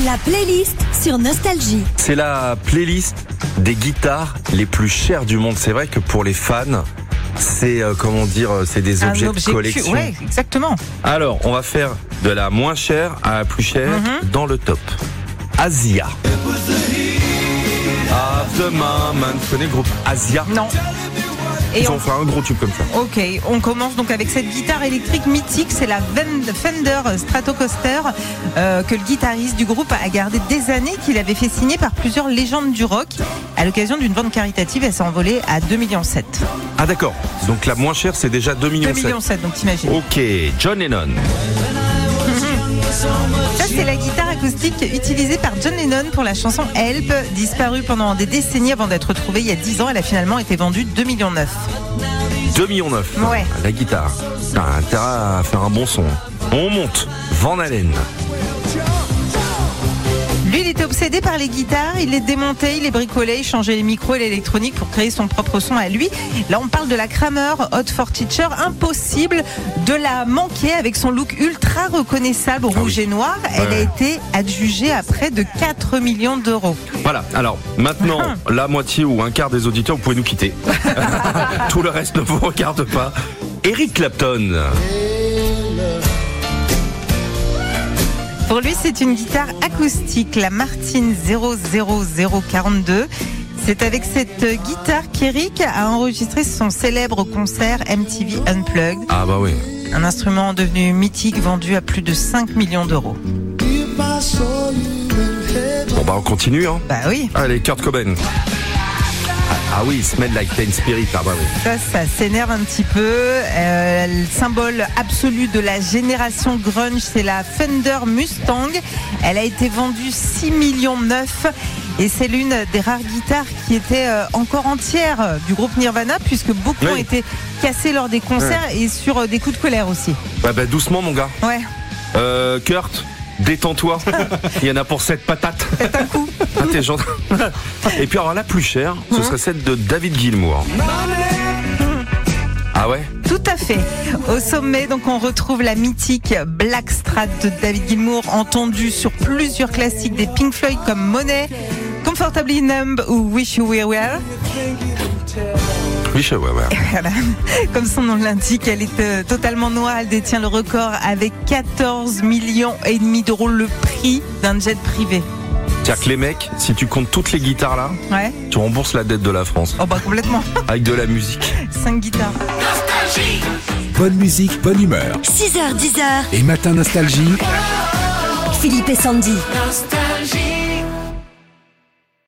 La playlist sur Nostalgie. C'est la playlist des guitares les plus chères du monde. C'est vrai que pour les fans, c'est c'est des objets de collection. Ouais, exactement. Alors, on va faire de la moins chère à la plus chère dans le top. Asia. Of the moment. Tu connais le groupe Asia? Non. Ils ont fait un gros tube comme ça. Ok, on commence donc avec cette guitare électrique mythique, c'est la Fender Stratocaster que le guitariste du groupe a gardé des années, qu'il avait fait signer par plusieurs légendes du rock. À l'occasion d'une vente caritative, elle s'est envolée à 2,7 millions. Ah d'accord, donc la moins chère c'est déjà 2,7 millions. 2,7 millions, donc t'imagines. Ok, John Lennon. Ça, c'est la guitare acoustique utilisée par John Lennon pour la chanson Help, disparue pendant des décennies avant d'être retrouvée il y a 10 ans. Elle a finalement été vendue 2,9 millions. 2,9 millions. Ouais. La guitare. T'as intérêt à faire un bon son. On monte. Van Halen. Lui, il était obsédé par les guitares, il les démontait, il les bricolait, il changeait les micros et l'électronique pour créer son propre son à lui. Là, on parle de la Kramer Hot for Teacher. Impossible de la manquer avec son look ultra reconnaissable rouge et noir. Elle a été adjugée à près de 4 millions d'euros. Voilà, alors maintenant, la moitié ou un quart des auditeurs, vous pouvez nous quitter. Tout le reste ne vous regarde pas. Eric Clapton. Pour lui, c'est une guitare acoustique, la Martin 00042. C'est avec cette guitare qu'Eric a enregistré son célèbre concert MTV Unplugged. Ah bah oui. Un instrument devenu mythique, vendu à plus de 5 millions d'euros. Bon bah on continue hein. Bah oui. Allez, Kurt Cobain. Ah oui, Smell Like Teen Spirit, ah bah oui. Ça s'énerve un petit peu. Le symbole absolu de la génération grunge, c'est la Fender Mustang. Elle a été vendue 6,9 millions et c'est l'une des rares guitares qui était encore entière du groupe Nirvana, puisque beaucoup ont été cassés lors des concerts et sur des coups de colère aussi. Ouais, bah doucement mon gars. Ouais. Kurt, détends-toi. Il y en a pour 7 patates. Faites un coup. Ah, t'es gentil. Et puis alors la plus chère, ce serait celle de David Gilmour. Ah ouais? Tout à fait. Au sommet, donc, on retrouve la mythique Black Strat de David Gilmour, entendue sur plusieurs classiques des Pink Floyd comme Money, Comfortably Numb ou Wish You Were Well. Oui, ouais. Voilà. Comme son nom l'indique, elle est totalement noire. Elle détient le record avec 14,5 millions d'euros, le prix d'un jet privé. C'est-à-dire que les mecs, si tu comptes toutes les guitares là, tu rembourses la dette de la France. Oh bah complètement. Avec de la musique. 5 guitares. Bonne musique, bonne humeur. 6h, 10h. Et Matin Nostalgie. Philippe et Sandy. Nostalgie.